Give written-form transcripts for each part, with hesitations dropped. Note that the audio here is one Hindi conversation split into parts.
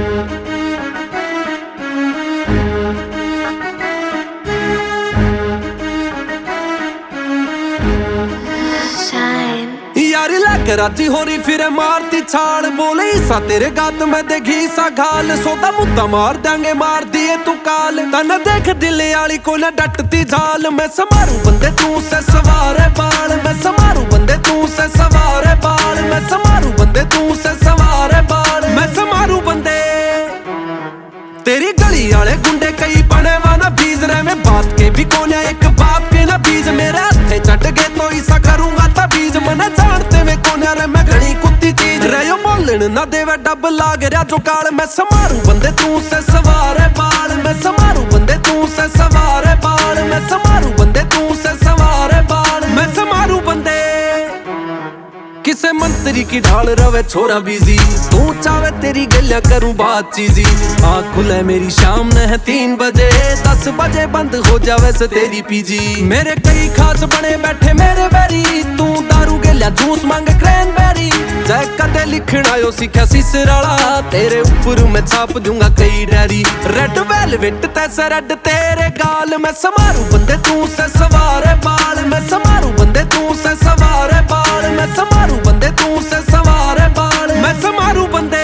यारी लेकर राजी हो रही फिर मारती छाड़, बोले ईसा तेरे गात में देगी सा घाल, सोदा मुद्दा मार देंगे मार दिए तू काल, तना देख दिल आली को न डटती झाल, मैं समारू बंदे तू से सवारे बाल, मैं समारू बंदे तू से सवारे बाल, मैं समारू बंदे तू से सवारे बाल, मैं समारू बंदे तेरी गली आले गुंडे कई बने वाना बीज रहे, मैं बात के भी कोने एक बात के ना बीज, मेरे हाथे चट गए तो ईसा करूंगा तबीज, मना जानते में कोने रे मैं घड़ी कुत्ती चीज रहो बोलन ना देवे डब लाग रहा जो काल, मैं समारू बंदे तू से सवारे बाल, मैं समारू बंदे तू से सवारे बाल, मैं समारू बंदे तू से सवारे बाल, मैं समारू बंदे किसे मंत्री की ढाल रवे छोरा बिजी, तू चावे तेरी गलियां करूं बात चीजी, आँख खुले मेरी शाम न है 3 बजे, 10 बजे बंद हो जावे से तेरी पीजी, मेरे कई खास बने बैठे मेरे बैरी, तू दारू गलियां जूस मांगे क्रैनबेरी, जय कदे लिखना आयो सीखा सिसराला, तेरे ऊपर मैं छाप दूंगा कई डायरी, रेड वेलवेट तैसे रेड तेरे गाल, मैं समारू बंदे तू से सवारे बाल, मैं समारू बंदे तू से सवारे बाल, मैं समारू बंदे तू से सवारे बाल, मैं समारू बंदे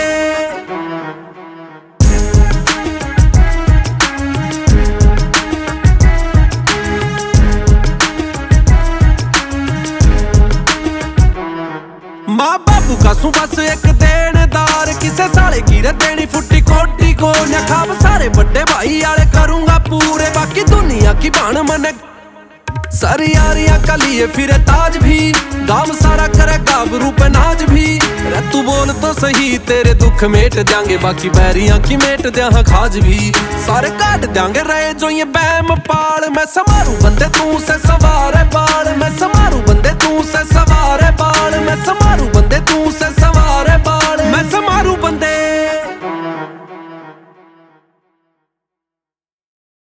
माँ बापू का सू बस एक देनदार, किसे साले की रे देनी फुट्टी कोटी को न खाब, सारे बड़े भाई आले करूंगा पूरे, बाकी दुनिया की बाण मने सारी यारियां का लिए फिर ताज भी, गांव सारा करे गाबरू पे नाज भी, रे तू बोल तो सही तेरे दुख मेट देंगे, बाकी बैरियां की मेट दे खाज भी, सारे काट देंगे रहे जो ये बैम पाल, मैं समारू बंदे तू से सवारे बाल, मैं समारू